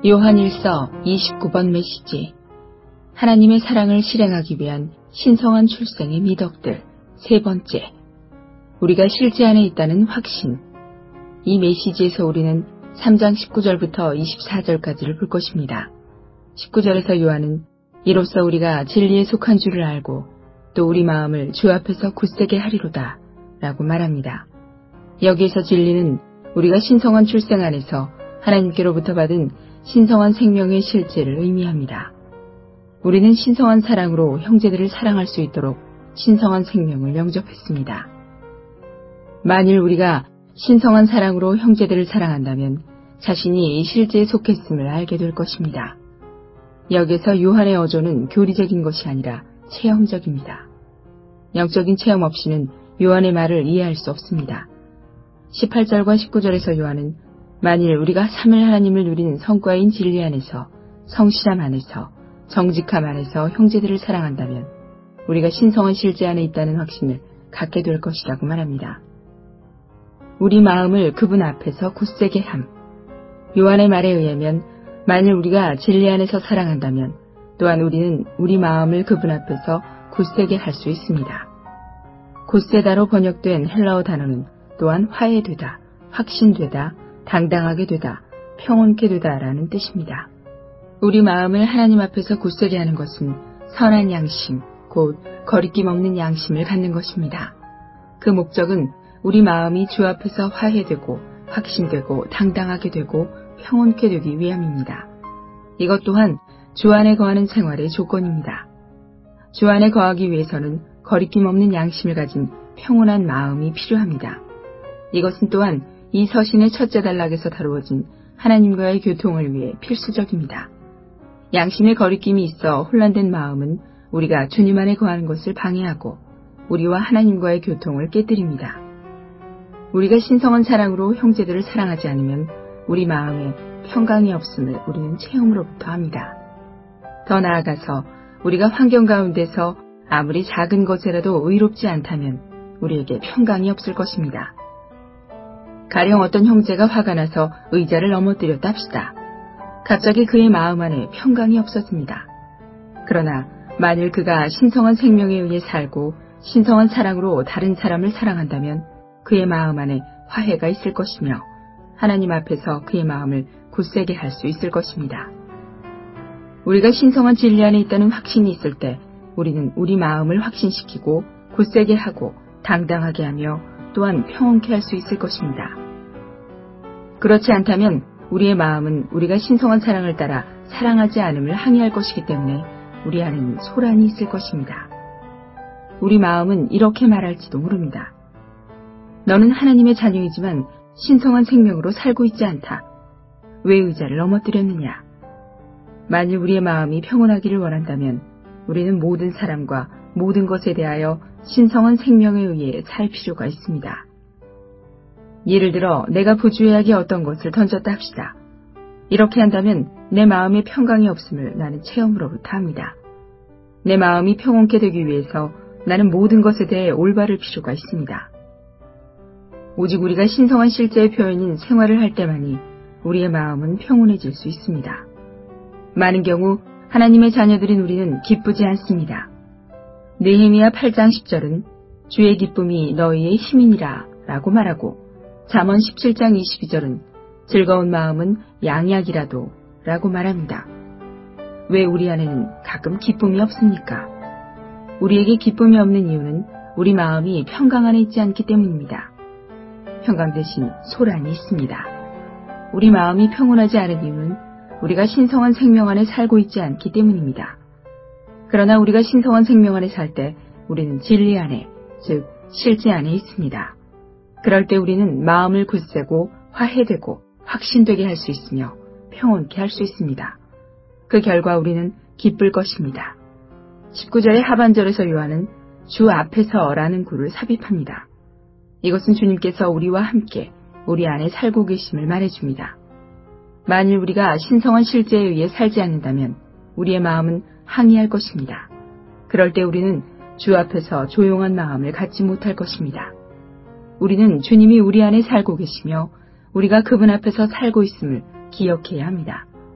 요한일서 29번 메시지. 하나님의 사랑을 실행하기 위한 신성한 출생의 미덕들. 세 번째. 우리가 실제 안에 있다는 확신. 이 메시지에서 우리는 3장 19절부터 24절까지를 볼 것입니다. 19절에서 요한은 이로써 우리가 진리에 속한 줄을 알고 또 우리 마음을 주 앞에서 굳세게 하리로다 라고 말합니다. 여기에서 진리는 우리가 신성한 출생 안에서 하나님께로부터 받은 신성한 생명의 실제를 의미합니다. 우리는 신성한 사랑으로 형제들을 사랑할 수 있도록 신성한 생명을 영접했습니다. 만일 우리가 신성한 사랑으로 형제들을 사랑한다면 자신이 이 실제에 속했음을 알게 될 것입니다. 여기서 요한의 어조는 교리적인 것이 아니라 체험적입니다. 영적인 체험 없이는 요한의 말을 이해할 수 없습니다. 18절과 19절에서 요한은 만일 우리가 삼위 하나님을 누리는 성과인 진리 안에서, 성실함 안에서, 정직함 안에서 형제들을 사랑한다면 우리가 신성한 실제 안에 있다는 확신을 갖게 될 것이라고 말합니다. 우리 마음을 그분 앞에서 굳세게 함. 요한의 말에 의하면 만일 우리가 진리 안에서 사랑한다면 또한 우리는 우리 마음을 그분 앞에서 굳세게 할 수 있습니다. 굳세다로 번역된 헬라어 단어는 또한 화해되다, 확신되다, 당당하게 되다, 평온케 되다라는 뜻입니다. 우리 마음을 하나님 앞에서 굳세게 하는 것은 선한 양심, 곧 거리낌 없는 양심을 갖는 것입니다. 그 목적은 우리 마음이 주 앞에서 화해되고 확신되고 당당하게 되고 평온케 되기 위함입니다. 이것 또한 주 안에 거하는 생활의 조건입니다. 주 안에 거하기 위해서는 거리낌 없는 양심을 가진 평온한 마음이 필요합니다. 이것은 또한 이 서신의 첫째 단락에서 다루어진 하나님과의 교통을 위해 필수적입니다. 양심의 거리낌이 있어 혼란된 마음은 우리가 주님 안에 거하는 것을 방해하고 우리와 하나님과의 교통을 깨뜨립니다. 우리가 신성한 사랑으로 형제들을 사랑하지 않으면 우리 마음에 평강이 없음을 우리는 체험으로부터 합니다. 더 나아가서 우리가 환경 가운데서 아무리 작은 것이라도 의롭지 않다면 우리에게 평강이 없을 것입니다. 가령 어떤 형제가 화가 나서 의자를 넘어뜨렸다 합시다. 갑자기 그의 마음 안에 평강이 없어집니다. 그러나 만일 그가 신성한 생명에 의해 살고 신성한 사랑으로 다른 사람을 사랑한다면 그의 마음 안에 화해가 있을 것이며 하나님 앞에서 그의 마음을 굳세게 할 수 있을 것입니다. 우리가 신성한 진리 안에 있다는 확신이 있을 때 우리는 우리 마음을 확신시키고 굳세게 하고 당당하게 하며 또한 평온케 할 수 있을 것입니다. 그렇지 않다면 우리의 마음은 우리가 신성한 사랑을 따라 사랑하지 않음을 항의할 것이기 때문에 우리 안에는 소란이 있을 것입니다. 우리 마음은 이렇게 말할지도 모릅니다. 너는 하나님의 자녀이지만 신성한 생명으로 살고 있지 않다. 왜 의자를 넘어뜨렸느냐? 만일 우리의 마음이 평온하기를 원한다면 우리는 모든 사람과 모든 것에 대하여 신성한 생명에 의해 살 필요가 있습니다. 예를 들어 내가 부주의하게 어떤 것을 던졌다 합시다. 이렇게 한다면 내 마음에 평강이 없음을 나는 체험으로부터 합니다. 내 마음이 평온케 되기 위해서 나는 모든 것에 대해 올바를 필요가 있습니다. 오직 우리가 신성한 실제의 표현인 생활을 할 때만이 우리의 마음은 평온해질 수 있습니다. 많은 경우 하나님의 자녀들인 우리는 기쁘지 않습니다. 느헤미야 8장 10절은 주의 기쁨이 너희의 힘이니라 라고 말하고 잠언 17장 22절은 즐거운 마음은 양약이라도 라고 말합니다. 왜 우리 안에는 가끔 기쁨이 없습니까? 우리에게 기쁨이 없는 이유는 우리 마음이 평강 안에 있지 않기 때문입니다. 평강 대신 소란이 있습니다. 우리 마음이 평온하지 않은 이유는 우리가 신성한 생명 안에 살고 있지 않기 때문입니다. 그러나 우리가 신성한 생명 안에 살 때 우리는 진리 안에, 즉 실제 안에 있습니다. 그럴 때 우리는 마음을 굳세고 화해되고 확신되게 할 수 있으며 평온케 할 수 있습니다. 그 결과 우리는 기쁠 것입니다. 19절의 하반절에서 요한은 주 앞에서라는 구를 삽입합니다. 이것은 주님께서 우리와 함께 우리 안에 살고 계심을 말해줍니다. 만일 우리가 신성한 실제에 의해 살지 않는다면 우리의 마음은 항의할 것입니다. 그럴 때 우리는 주 앞에서 조용한 마음을 갖지 못할 것입니다. 우리는 주님이 우리 안에 살고 계시며 우리가 그분 앞에서 살고 있음을 기억해야 합니다.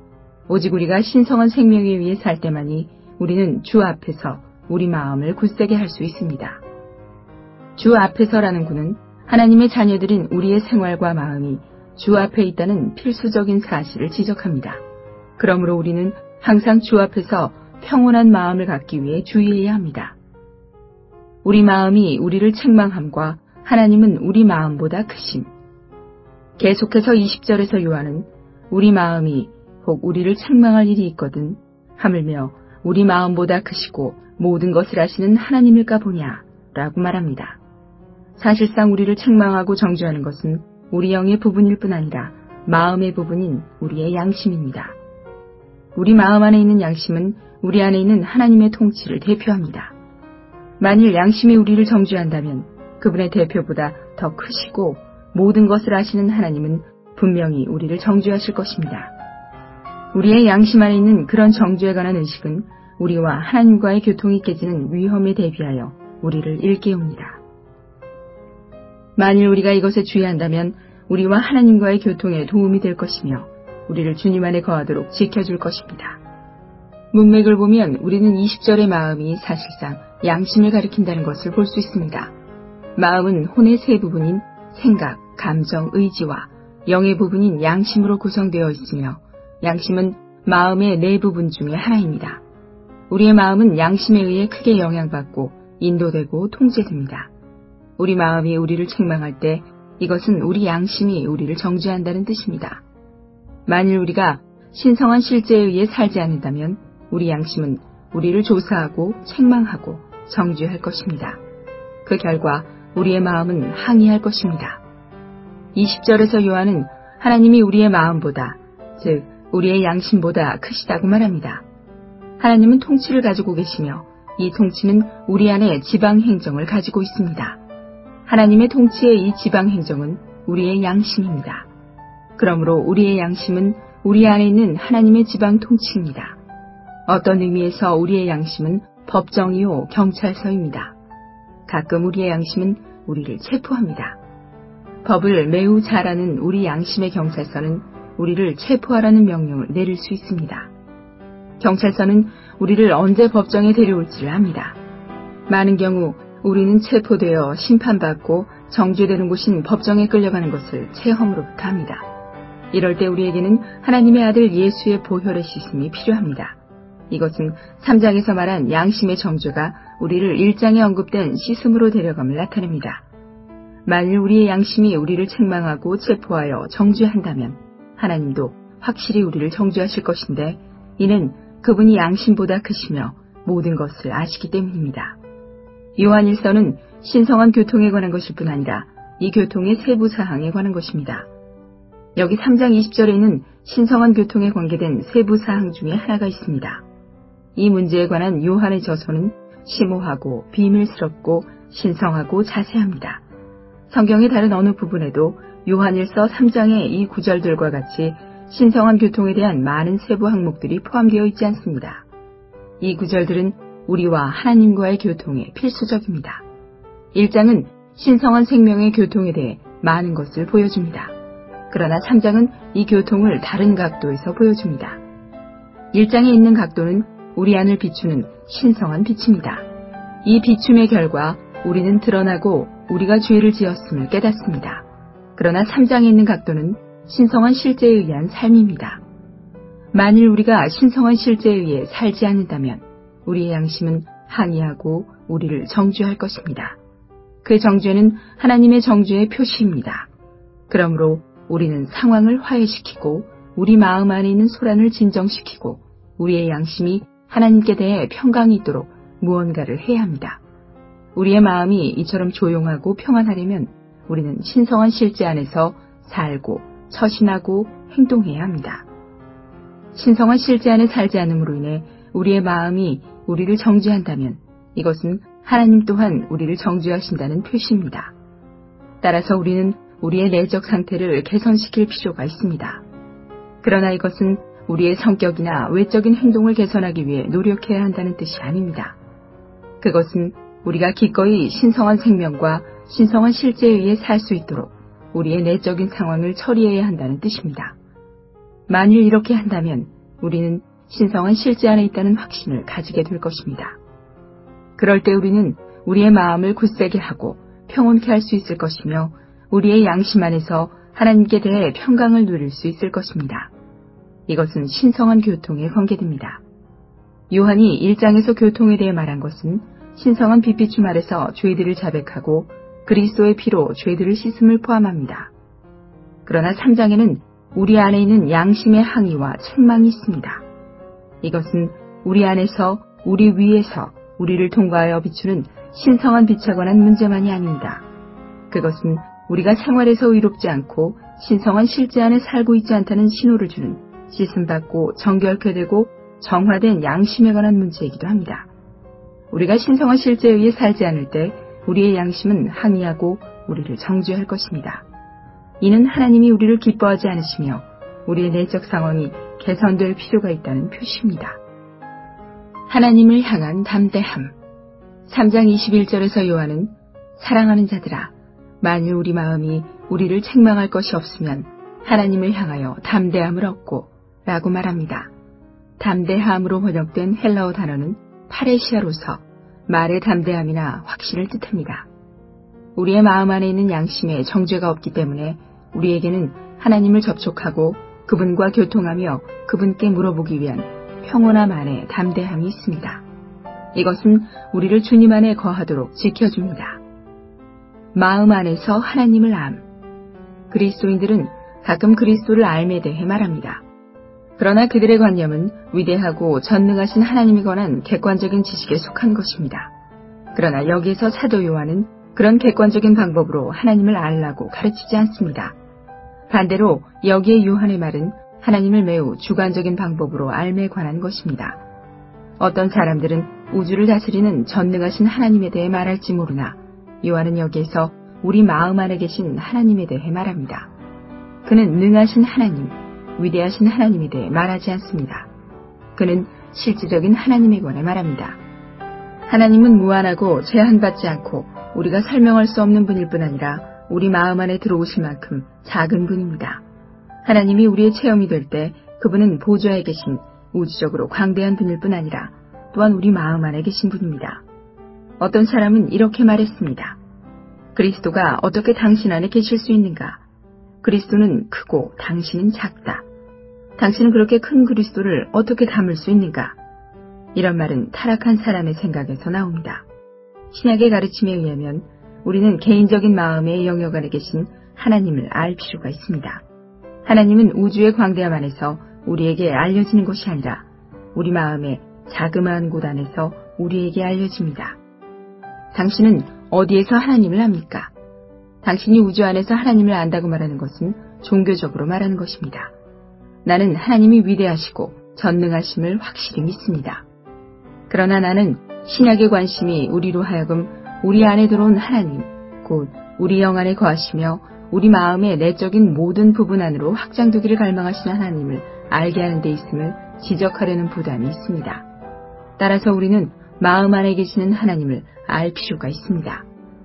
오직 우리가 신성한 생명에 의해 살 때만이 우리는 주 앞에서 우리 마음을 굳세게 할 수 있습니다. 주 앞에서라는 구는 하나님의 자녀들인 우리의 생활과 마음이 주 앞에 있다는 필수적인 사실을 지적합니다. 그러므로 우리는 항상 주 앞에서 평온한 마음을 갖기 위해 주의해야 합니다. 우리 마음이 우리를 책망함과 하나님은 우리 마음보다 크심. 계속해서 20절에서 요한은 우리 마음이 혹 우리를 책망할 일이 있거든 하물며 우리 마음보다 크시고 모든 것을 아시는 하나님일까 보냐 라고 말합니다. 사실상 우리를 책망하고 정죄하는 것은 우리 영의 부분일 뿐 아니라 마음의 부분인 우리의 양심입니다. 우리 마음 안에 있는 양심은 우리 안에 있는 하나님의 통치를 대표합니다. 만일 양심이 우리를 정죄한다면 그분의 대표보다 더 크시고 모든 것을 아시는 하나님은 분명히 우리를 정죄하실 것입니다. 우리의 양심 안에 있는 그런 정죄에 관한 의식은 우리와 하나님과의 교통이 깨지는 위험에 대비하여 우리를 일깨웁니다. 만일 우리가 이것에 주의한다면 우리와 하나님과의 교통에 도움이 될 것이며 우리를 주님 안에 거하도록 지켜줄 것입니다. 문맥을 보면 우리는 20절의 마음이 사실상 양심을 가리킨다는 것을 볼 수 있습니다. 마음은 혼의 세 부분인 생각, 감정, 의지와 영의 부분인 양심으로 구성되어 있으며 양심은 마음의 네 부분 중에 하나입니다. 우리의 마음은 양심에 의해 크게 영향받고 인도되고 통제됩니다. 우리 마음이 우리를 책망할 때 이것은 우리 양심이 우리를 정죄한다는 뜻입니다. 만일 우리가 신성한 실제에 의해 살지 않는다면 우리 양심은 우리를 조사하고 책망하고 정죄할 것입니다. 그 결과 우리의 마음은 항의할 것입니다. 20절에서 요한은 하나님이 우리의 마음보다, 즉 우리의 양심보다 크시다고 말합니다. 하나님은 통치를 가지고 계시며 이 통치는 우리 안에 지방행정을 가지고 있습니다. 하나님의 통치의 이 지방행정은 우리의 양심입니다. 그러므로 우리의 양심은 우리 안에 있는 하나님의 지방 통치입니다. 어떤 의미에서 우리의 양심은 법정이요 경찰서입니다. 가끔 우리의 양심은 우리를 체포합니다. 법을 매우 잘 아는 우리 양심의 경찰서는 우리를 체포하라는 명령을 내릴 수 있습니다. 경찰서는 우리를 언제 법정에 데려올지를 압니다. 많은 경우 우리는 체포되어 심판받고 정죄되는 곳인 법정에 끌려가는 것을 체험으로부터 합니다. 이럴 때 우리에게는 하나님의 아들 예수의 보혈의 씻음이 필요합니다. 이것은 3장에서 말한 양심의 정죄가 우리를 1장에 언급된 씻음으로 데려감을 나타냅니다. 만일 우리의 양심이 우리를 책망하고 체포하여 정죄한다면 하나님도 확실히 우리를 정죄하실 것인데 이는 그분이 양심보다 크시며 모든 것을 아시기 때문입니다. 요한일서는 신성한 교통에 관한 것일 뿐 아니라 이 교통의 세부 사항에 관한 것입니다. 여기 3장 20절에는 신성한 교통에 관계된 세부 사항 중에 하나가 있습니다. 이 문제에 관한 요한의 저서는 심오하고 비밀스럽고 신성하고 자세합니다. 성경의 다른 어느 부분에도 요한일서 3장의 이 구절들과 같이 신성한 교통에 대한 많은 세부 항목들이 포함되어 있지 않습니다. 이 구절들은 우리와 하나님과의 교통에 필수적입니다. 1장은 신성한 생명의 교통에 대해 많은 것을 보여줍니다. 그러나 3장은 이 교통을 다른 각도에서 보여줍니다. 1장에 있는 각도는 우리 안을 비추는 신성한 빛입니다. 이 비춤의 결과 우리는 드러나고 우리가 죄를 지었음을 깨닫습니다. 그러나 3장에 있는 각도는 신성한 실제에 의한 삶입니다. 만일 우리가 신성한 실제에 의해 살지 않는다면 우리의 양심은 항의하고 우리를 정죄할 것입니다. 그 정죄는 하나님의 정죄의 표시입니다. 그러므로 우리는 상황을 화해시키고 우리 마음 안에 있는 소란을 진정시키고 우리의 양심이 하나님께 대해 평강이 있도록 무언가를 해야 합니다. 우리의 마음이 이처럼 조용하고 평안하려면 우리는 신성한 실제 안에서 살고 처신하고 행동해야 합니다. 신성한 실제 안에 살지 않음으로 인해 우리의 마음이 우리를 정죄한다면 이것은 하나님 또한 우리를 정죄하신다는 표시입니다. 따라서 우리는 우리의 내적 상태를 개선시킬 필요가 있습니다. 그러나 이것은 우리의 성격이나 외적인 행동을 개선하기 위해 노력해야 한다는 뜻이 아닙니다. 그것은 우리가 기꺼이 신성한 생명과 신성한 실제에 의해 살 수 있도록 우리의 내적인 상황을 처리해야 한다는 뜻입니다. 만일 이렇게 한다면 우리는 신성한 실제 안에 있다는 확신을 가지게 될 것입니다. 그럴 때 우리는 우리의 마음을 굳세게 하고 평온케 할 수 있을 것이며 우리의 양심 안에서 하나님께 대해 평강을 누릴 수 있을 것입니다. 이것은 신성한 교통에 관계됩니다. 요한이 1장에서 교통에 대해 말한 것은 신성한 빛비춤 아래서 죄들을 자백하고 그리스도의 피로 죄들을 씻음을 포함합니다. 그러나 3장에는 우리 안에 있는 양심의 항의와 책망이 있습니다. 이것은 우리 안에서 우리 위에서 우리를 통과하여 비추는 신성한 빛에 관한 문제만이 아닙니다. 그것은 우리가 생활에서 의롭지 않고 신성한 실제 안에 살고 있지 않다는 신호를 주는 씻음받고 정결케 되고 정화된 양심에 관한 문제이기도 합니다. 우리가 신성한 실제에 의해 살지 않을 때 우리의 양심은 항의하고 우리를 정죄할 것입니다. 이는 하나님이 우리를 기뻐하지 않으시며 우리의 내적 상황이 개선될 필요가 있다는 표시입니다. 하나님을 향한 담대함. 3장 21절에서 요한은 사랑하는 자들아, 만일 우리 마음이 우리를 책망할 것이 없으면 하나님을 향하여 담대함을 얻고 라고 말합니다. 담대함으로 번역된 헬라어 단어는 파레시아로서 말의 담대함이나 확신을 뜻합니다. 우리의 마음 안에 있는 양심에 정죄가 없기 때문에 우리에게는 하나님을 접촉하고 그분과 교통하며 그분께 물어보기 위한 평온함 안에 담대함이 있습니다. 이것은 우리를 주님 안에 거하도록 지켜줍니다. 마음 안에서 하나님을 암. 그리스도인들은 가끔 그리스도를 알에 대해 말합니다. 그러나 그들의 관념은 위대하고 전능하신 하나님에 관한 객관적인 지식에 속한 것입니다. 그러나 여기에서 사도 요한은 그런 객관적인 방법으로 하나님을 알라고 가르치지 않습니다. 반대로 여기에 요한의 말은 하나님을 매우 주관적인 방법으로 알에 관한 것입니다. 어떤 사람들은 우주를 다스리는 전능하신 하나님에 대해 말할지 모르나 요한은 여기에서 우리 마음 안에 계신 하나님에 대해 말합니다. 그는 능하신 하나님, 위대하신 하나님에 대해 말하지 않습니다. 그는 실질적인 하나님에 관해 말합니다. 하나님은 무한하고 제한받지 않고 우리가 설명할 수 없는 분일 뿐 아니라 우리 마음 안에 들어오실 만큼 작은 분입니다. 하나님이 우리의 체험이 될 때 그분은 보좌에 계신 우주적으로 광대한 분일 뿐 아니라 또한 우리 마음 안에 계신 분입니다. 어떤 사람은 이렇게 말했습니다. 그리스도가 어떻게 당신 안에 계실 수 있는가? 그리스도는 크고 당신은 작다. 당신은 그렇게 큰 그리스도를 어떻게 담을 수 있는가? 이런 말은 타락한 사람의 생각에서 나옵니다. 신약의 가르침에 의하면 우리는 개인적인 마음의 영역 안에 계신 하나님을 알 필요가 있습니다. 하나님은 우주의 광대함 안에서 우리에게 알려지는 것이 아니라 우리 마음의 자그마한 곳 안에서 우리에게 알려집니다. 당신은 어디에서 하나님을 압니까? 당신이 우주 안에서 하나님을 안다고 말하는 것은 종교적으로 말하는 것입니다. 나는 하나님이 위대하시고 전능하심을 확실히 믿습니다. 그러나 나는 신약의 관심이 우리로 하여금 우리 안에 들어온 하나님, 곧 우리 영 안에 거하시며 우리 마음의 내적인 모든 부분 안으로 확장되기를 갈망하시는 하나님을 알게 하는 데 있음을 지적하려는 부담이 있습니다. 따라서 우리는 마음 안에 계시는 하나님을 알 필요가 있습니다.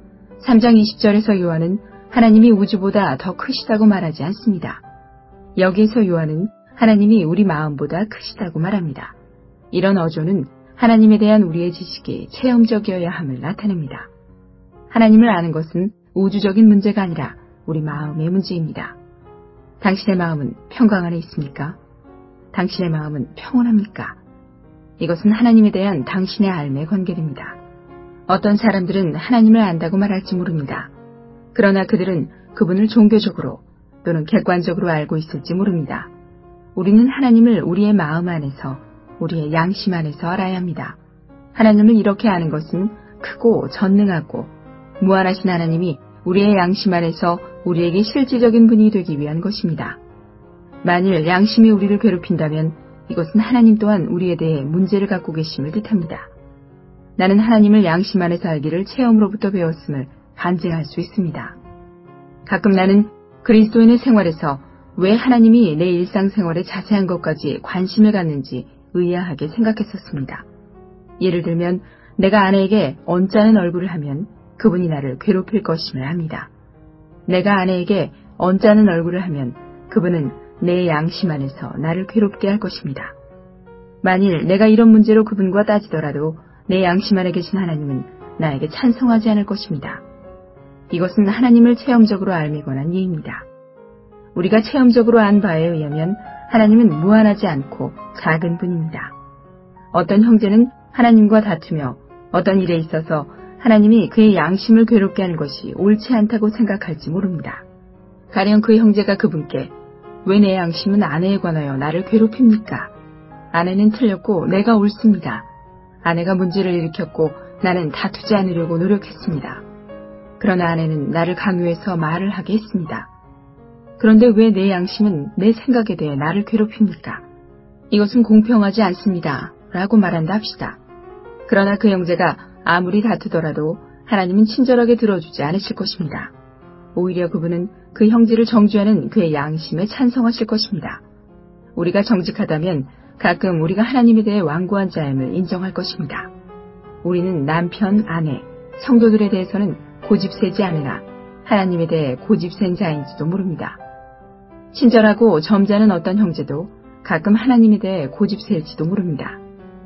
3장 20절에서 요한은 하나님이 우주보다 더 크시다고 말하지 않습니다. 여기에서 요한은 하나님이 우리 마음보다 크시다고 말합니다. 이런 어조는 하나님에 대한 우리의 지식이 체험적이어야 함을 나타냅니다. 하나님을 아는 것은 우주적인 문제가 아니라 우리 마음의 문제입니다. 당신의 마음은 평강 안에 있습니까? 당신의 마음은 평온합니까? 이것은 하나님에 대한 당신의 알에 관계됩니다. 어떤 사람들은 하나님을 안다고 말할지 모릅니다. 그러나 그들은 그분을 종교적으로 또는 객관적으로 알고 있을지 모릅니다. 우리는 하나님을 우리의 마음 안에서, 우리의 양심 안에서 알아야 합니다. 하나님을 이렇게 아는 것은 크고 전능하고 무한하신 하나님이 우리의 양심 안에서 우리에게 실질적인 분이 되기 위한 것입니다. 만일 양심이 우리를 괴롭힌다면 이것은 하나님 또한 우리에 대해 문제를 갖고 계심을 뜻합니다. 나는 하나님을 양심 안에서 알기를 체험으로부터 배웠음을 간증할 수 있습니다. 가끔 나는 그리스도인의 생활에서 왜 하나님이 내 일상생활의 자세한 것까지 관심을 갖는지 의아하게 생각했었습니다. 예를 들면 내가 아내에게 언짢은 얼굴을 하면 그분이 나를 괴롭힐 것임을 압니다. 내가 아내에게 언짢은 얼굴을 하면 그분은 내 양심 안에서 나를 괴롭게 할 것입니다. 만일 내가 이런 문제로 그분과 따지더라도 내 양심 안에 계신 하나님은 나에게 찬성하지 않을 것입니다. 이것은 하나님을 체험적으로 알미 관한 예입니다. 우리가 체험적으로 안 바에 의하면 하나님은 무한하지 않고 작은 분입니다. 어떤 형제는 하나님과 다투며 어떤 일에 있어서 하나님이 그의 양심을 괴롭게 하는 것이 옳지 않다고 생각할지 모릅니다. 가령 그 형제가 그분께 왜 내 양심은 아내에 관하여 나를 괴롭힙니까? 아내는 틀렸고 내가 옳습니다. 아내가 문제를 일으켰고 나는 다투지 않으려고 노력했습니다. 그러나 아내는 나를 강요해서 말을 하게 했습니다. 그런데 왜 내 양심은 내 생각에 대해 나를 괴롭힙니까? 이것은 공평하지 않습니다. 라고 말한다 합시다. 그러나 그 형제가 아무리 다투더라도 하나님은 친절하게 들어주지 않으실 것입니다. 오히려 그분은 그 형제를 정죄하는 그의 양심에 찬성하실 것입니다. 우리가 정직하다면 가끔 우리가 하나님에 대해 완고한 자임을 인정할 것입니다. 우리는 남편, 아내, 성도들에 대해서는 고집세지 않으나 하나님에 대해 고집센 자인지도 모릅니다. 친절하고 점잖은 어떤 형제도 가끔 하나님에 대해 고집셀지도 모릅니다.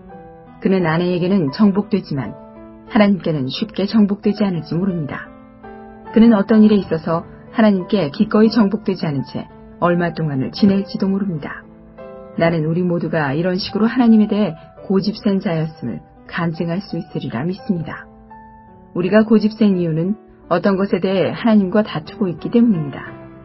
그는 아내에게는 정복되지만 하나님께는 쉽게 정복되지 않을지 모릅니다. 그는 어떤 일에 있어서 하나님께 기꺼이 정복되지 않은 채 얼마 동안을 지낼지도 모릅니다. 나는 우리 모두가 이런 식으로 하나님에 대해 고집센 자였음을 간증할 수 있으리라 믿습니다. 우리가 고집센 이유는 어떤 것에 대해 하나님과 다투고 있기 때문입니다.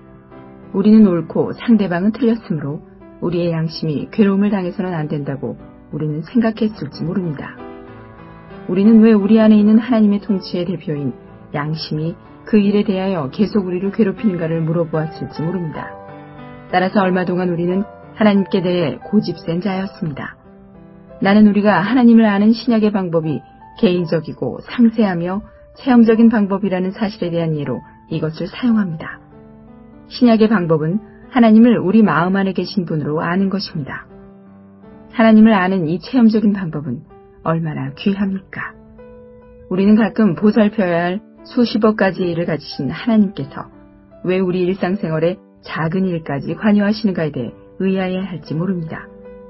우리는 옳고 상대방은 틀렸으므로 우리의 양심이 괴로움을 당해서는 안 된다고 우리는 생각했을지 모릅니다. 우리는 왜 우리 안에 있는 하나님의 통치의 대표인 양심이 그 일에 대하여 계속 우리를 괴롭히는가를 물어보았을지 모릅니다. 따라서 얼마 동안 우리는 하나님께 대해 고집센 자였습니다. 나는 우리가 하나님을 아는 신약의 방법이 개인적이고 상세하며 체험적인 방법이라는 사실에 대한 예로 이것을 사용합니다. 신약의 방법은 하나님을 우리 마음 안에 계신 분으로 아는 것입니다. 하나님을 아는 이 체험적인 방법은 얼마나 귀합니까? 우리는 가끔 보살펴야 할 수십억 가지 일을 가지신 하나님께서 왜 우리 일상생활에 작은 일까지 관여하시는가에 대해 의아해 할지 모릅니다.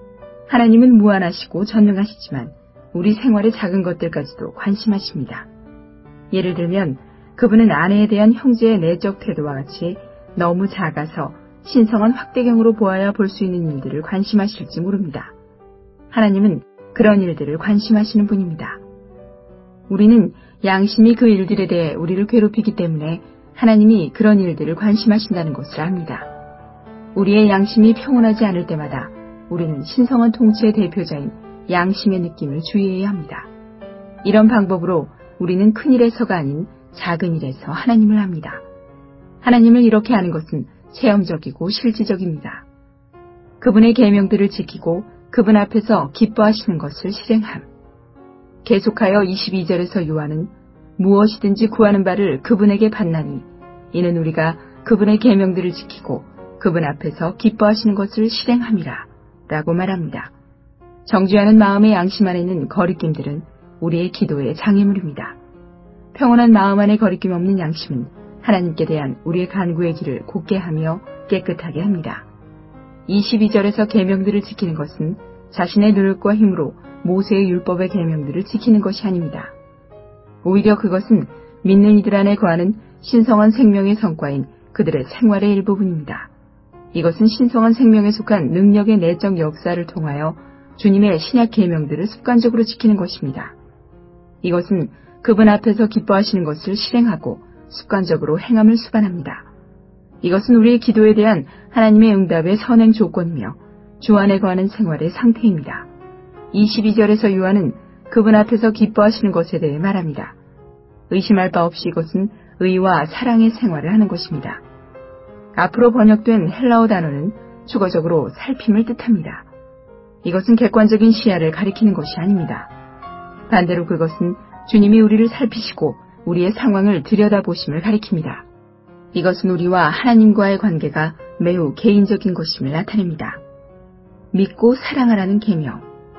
하나님은 무한하시고 전능하시지만 우리 생활의 작은 것들까지도 관심하십니다. 예를 들면 그분은 아내에 대한 형제의 내적 태도와 같이 너무 작아서 신성한 확대경으로 보아야 볼 수 있는 일들을 관심하실지 모릅니다. 하나님은 그런 일들을 관심하시는 분입니다. 우리는 양심이 그 일들에 대해 우리를 괴롭히기 때문에 하나님이 그런 일들을 관심하신다는 것을 압니다. 우리의 양심이 평온하지 않을 때마다 우리는 신성한 통치의 대표자인 양심의 느낌을 주의해야 합니다. 이런 방법으로 우리는 큰 일에서가 아닌 작은 일에서 하나님을 압니다. 하나님을 이렇게 하는 것은 체험적이고 실질적입니다. 그분의 계명들을 지키고 그분 앞에서 기뻐하시는 것을 실행함. 계속하여 22절에서 요한은 무엇이든지 구하는 바를 그분에게 받나니 이는 우리가 그분의 계명들을 지키고 그분 앞에서 기뻐하시는 것을 실행함이라 라고 말합니다. 정죄하는 마음의 양심 안에 있는 거리낌들은 우리의 기도의 장애물입니다. 평온한 마음 안에 거리낌 없는 양심은 하나님께 대한 우리의 간구의 길을 곧게 하며 깨끗하게 합니다. 22절에서 계명들을 지키는 것은 자신의 노력과 힘으로 모세의 율법의 계명들을 지키는 것이 아닙니다. 오히려 그것은 믿는 이들 안에 거하는 신성한 생명의 성과인 그들의 생활의 일부분입니다. 이것은 신성한 생명에 속한 능력의 내적 역사를 통하여 주님의 신약 계명들을 습관적으로 지키는 것입니다. 이것은 그분 앞에서 기뻐하시는 것을 실행하고 습관적으로 행함을 수반합니다. 이것은 우리의 기도에 대한 하나님의 응답의 선행 조건이며 주 안에 거하는 생활의 상태입니다. 22절에서 요한은 그분 앞에서 기뻐하시는 것에 대해 말합니다. 의심할 바 없이 이것은 의와 사랑의 생활을 하는 것입니다. 앞으로 번역된 헬라어 단어는 주어적으로 살핌을 뜻합니다. 이것은 객관적인 시야를 가리키는 것이 아닙니다. 반대로 그것은 주님이 우리를 살피시고 우리의 상황을 들여다보심을 가리킵니다. 이것은 우리와 하나님과의 관계가 매우 개인적인 것임을 나타냅니다. 믿고 사랑하라는 계명.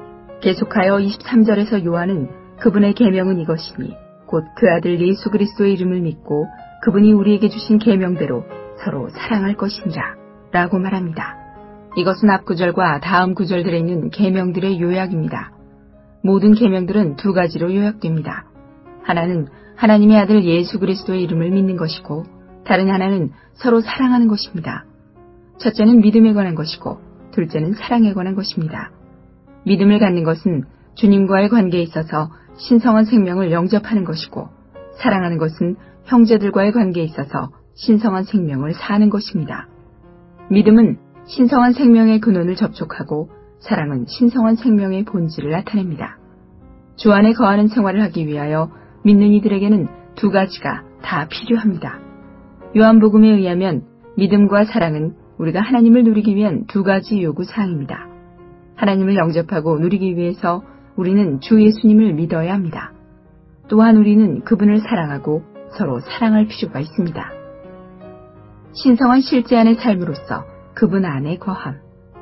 계속하여 23절에서 요한은 그분의 계명은 이것이니 곧 그 아들 예수 그리스도의 이름을 믿고 그분이 우리에게 주신 계명대로 서로 사랑할 것이니라 라고 말합니다. 이것은 앞 구절과 다음 구절들에 있는 계명들의 요약입니다. 모든 계명들은 두 가지로 요약됩니다. 하나는 하나님의 아들 예수 그리스도의 이름을 믿는 것이고 다른 하나는 서로 사랑하는 것입니다. 첫째는 믿음에 관한 것이고 둘째는 사랑에 관한 것입니다. 믿음을 갖는 것은 주님과의 관계에 있어서 신성한 생명을 영접하는 것이고 사랑하는 것은 형제들과의 관계에 있어서 신성한 생명을 사는 것입니다. 믿음은 신성한 생명의 근원을 접촉하고 사랑은 신성한 생명의 본질을 나타냅니다. 주 안에 거하는 생활을 하기 위하여 믿는 이들에게는 두 가지가 다 필요합니다. 요한복음에 의하면 믿음과 사랑은 우리가 하나님을 누리기 위한 두 가지 요구사항입니다. 하나님을 영접하고 누리기 위해서 우리는 주 예수님을 믿어야 합니다. 또한 우리는 그분을 사랑하고 서로 사랑할 필요가 있습니다. 신성한 실제 안의 삶으로서 그분 안에 거함.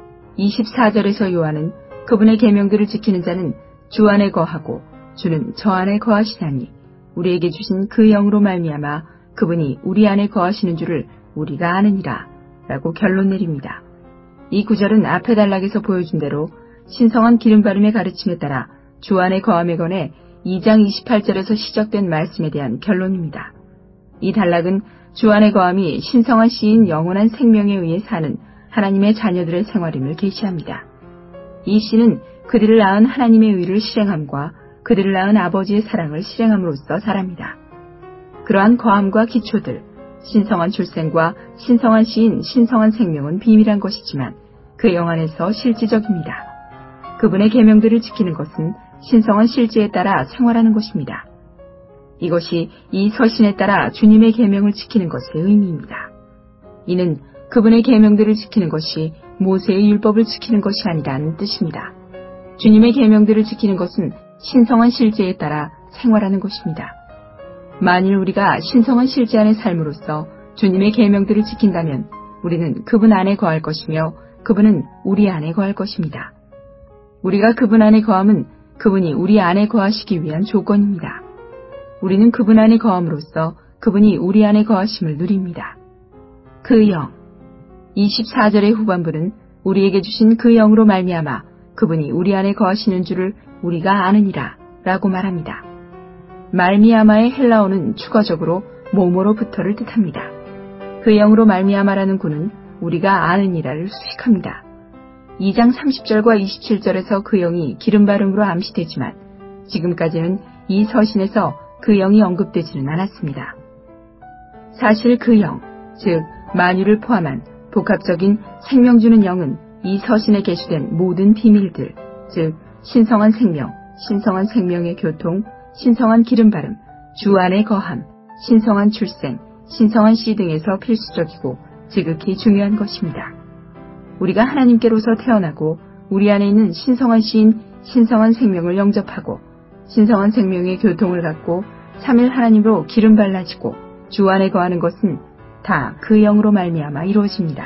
24절에서 요한은 그분의 계명들을 지키는 자는 주 안에 거하고 주는 저 안에 거하시나니 우리에게 주신 그 영으로 말미암아 그분이 우리 안에 거하시는 줄을 우리가 아느니라 라고 결론 내립니다. 이 구절은 앞의 단락에서 보여준 대로 신성한 기름바름의 가르침에 따라 주 안에 거함에 관해 2장 28절에서 시작된 말씀에 대한 결론입니다. 이 단락은 주 안에 거함이 신성한 씨인 영원한 생명에 의해 사는 하나님의 자녀들의 생활임을 계시합니다. 이 씨는 그들을 낳은 하나님의 의를 실행함과 그들을 낳은 아버지의 사랑을 실행함으로써 자랍니다. 그러한 거함과 기초들, 신성한 출생과 신성한 씨인 신성한 생명은 비밀한 것이지만 그 영 안에서 실질적입니다. 그분의 계명들을 지키는 것은 신성한 실제에 따라 생활하는 것입니다. 이것이 이 서신에 따라 주님의 계명을 지키는 것의 의미입니다. 이는 그분의 계명들을 지키는 것이 모세의 율법을 지키는 것이 아니라는 뜻입니다. 주님의 계명들을 지키는 것은 신성한 실제에 따라 생활하는 것입니다. 만일 우리가 신성한 실제 안의 삶으로서 주님의 계명들을 지킨다면 우리는 그분 안에 거할 것이며 그분은 우리 안에 거할 것입니다. 우리가 그분 안에 거함은 그분이 우리 안에 거하시기 위한 조건입니다. 우리는 그분 안에 거함으로써 그분이 우리 안에 거하심을 누립니다. 그 영, 24절의 후반부는 우리에게 주신 그 영으로 말미암아 그분이 우리 안에 거하시는 줄을 우리가 아느니라 라고 말합니다. 말미암아의 헬라어는 추가적으로 뭐뭐로부터를 뜻합니다. 그 영으로 말미암아라는 구는 우리가 아느니라를 수식합니다. 2장 30절과 27절에서 그 영이 기름바름으로 암시되지만 지금까지는 이 서신에서 그 영이 언급되지는 않았습니다. 사실 그 영, 즉 만유를 포함한 복합적인 생명 주는 영은 이 서신에 게시된 모든 비밀들, 즉 신성한 생명, 신성한 생명의 교통, 신성한 기름바름, 주 안에 거함, 신성한 출생, 신성한 씨 등에서 필수적이고 지극히 중요한 것입니다. 우리가 하나님께로서 태어나고 우리 안에 있는 신성한 씨인 신성한 생명을 영접하고 신성한 생명의 교통을 갖고 삼일 하나님으로 기름 발라지고 주 안에 거하는 것은 다 그 영으로 말미암아 이루어집니다.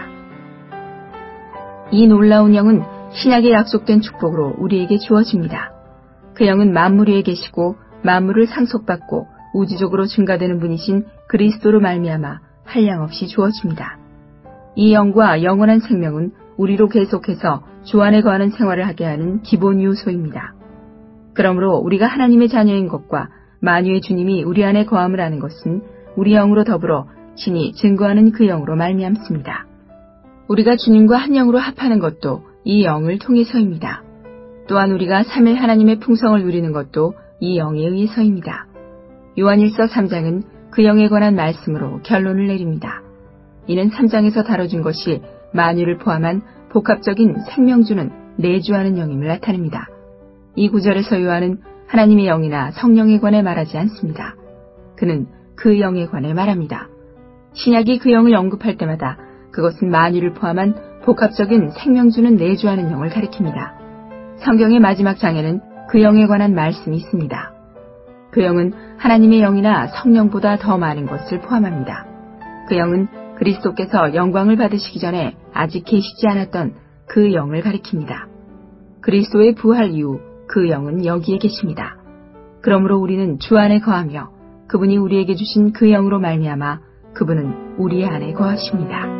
이 놀라운 영은 신약에 약속된 축복으로 우리에게 주어집니다. 그 영은 만물 위에 계시고 만물을 상속받고 우주적으로 증가되는 분이신 그리스도로 말미암아 한량없이 주어집니다. 이 영과 영원한 생명은 우리로 계속해서 주 안에 거하는 생활을 하게 하는 기본 요소입니다. 그러므로 우리가 하나님의 자녀인 것과 만유의 주님이 우리 안에 거함을 하는 것은 우리 영으로 더불어 신이 증거하는 그 영으로 말미암습니다. 우리가 주님과 한 영으로 합하는 것도 이 영을 통해서입니다. 또한 우리가 삼일 하나님의 풍성을 누리는 것도 이 영에 의해서입니다. 요한일서 3장은 그 영에 관한 말씀으로 결론을 내립니다. 이는 3장에서 다뤄준 것이 만유를 포함한 복합적인 생명주는 내주하는 영임을 나타냅니다. 이 구절에서 요한은 하나님의 영이나 성령에 관해 말하지 않습니다. 그는 그 영에 관해 말합니다. 신약이 그 영을 언급할 때마다 그것은 만유를 포함한 복합적인 생명주는 내주하는 영을 가리킵니다. 성경의 마지막 장에는 그 영에 관한 말씀이 있습니다. 그 영은 하나님의 영이나 성령보다 더 많은 것을 포함합니다. 그 영은 그리스도께서 영광을 받으시기 전에 아직 계시지 않았던 그 영을 가리킵니다. 그리스도의 부활 이후 그 영은 여기에 계십니다. 그러므로 우리는 주 안에 거하며 그분이 우리에게 주신 그 영으로 말미암아 그분은 우리 안에 거하십니다.